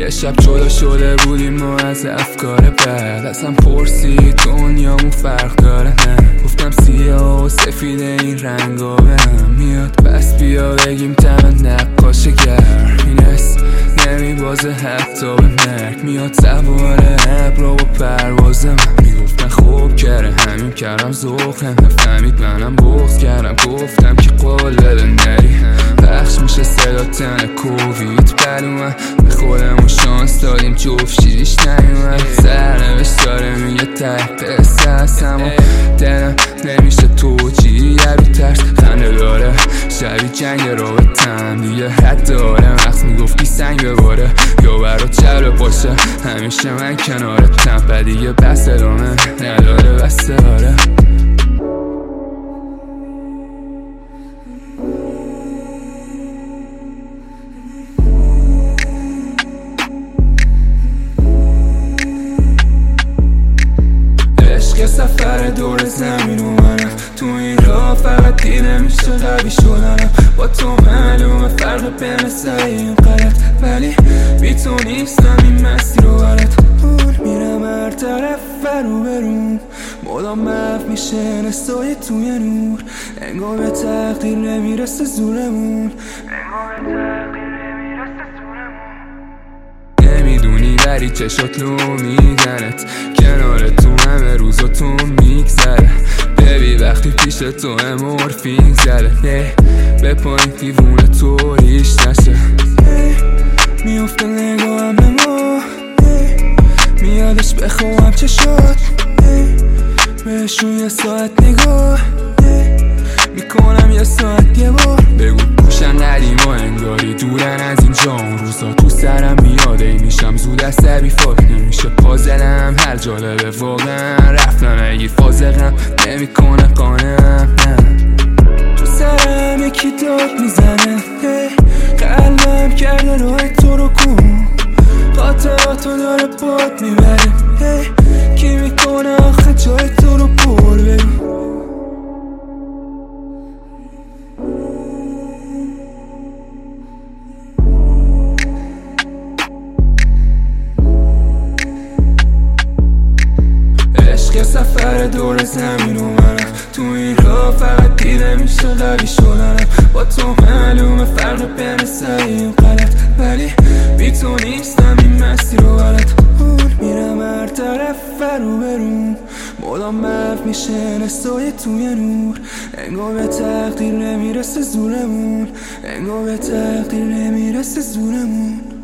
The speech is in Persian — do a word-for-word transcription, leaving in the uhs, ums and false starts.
یه شب جدا شده بودیم ما از افکار بد. ازم پرسید دنیامون فرق داره نه، گفتم سیاه و سفید این رنگا بهم میاد، پس بیا بگیم تم نقاشگر. این اسم نمیبازه حتی به مرگ، میاد سوار ابر و پروازم. میگفتن خوب کره همین کردم ذوقم، نفهمید منم بغض کردم گفتم که قلب نری. پخش میشه صدا تن کووید بلومن، به خودمون شانس دادیم جفت شیش نیومد. سرنوشت داره میگه ته قصه هستم و دلم نمیشه توجیه رو ترس خنده داره شبیه جنگ رابطم دیگه حد داره. وقت میگفتی سنگ بباره یا برات چره باشه همیشه من کنارتم، بعد دیگه بس ادامه نداره بسته داره. عشق سفر دور زمین و منم، تو این راه فقط دیده میشه قوی شدنم. با تو معلومه فرق بین سعی و غلط، ولی بی تو نیستم این مسیر رو برات. میرم هر طرف فرو برون، مدام محو میشه نستای توی نور. انگار به تقدیر نمیرسه زورمون، انگار به تقدیر نمیرسه زورمون. نمیدونی ولی چشات لو میدنت، کنار تو همه روزاتون میگذره. ببی وقتی پیش تو امورفین زده به پایین دیوونه تو ریش نشه. میفته نگاهم به ما، میادش بخوام چشات، بهشون یه ساعت نگاه میکنم یه ساعت یه بار. بگو گوشم ندیم و انگاری دورن از اینجا، اون روزا تو سرم میاده ای میشم زود عصبی فاک نمیشه پازلم. هر جالبه واقعا رفتن اگه فازقم نمیکنه قانم نه. تو سرم یکی داد میزنه قلبم کرده راه تو رو کن، خاطراتو داره باد میبره. کی میکنه آخه جای تو رو پر بگو. عشق سفر دور زمین و منم، تو این راه فقط دیده میشه قوی شدنم. با تو معلومه فرق بین سعی و غلط، ولی بی تو نیستم این مسیر رو بلد. میرم هر طرف فرو برون، مدام محو میشه نستای توی نور. انگار به تقدیر نمیرسه زورمون، انگار به تقدیر نمیرسه زورمون.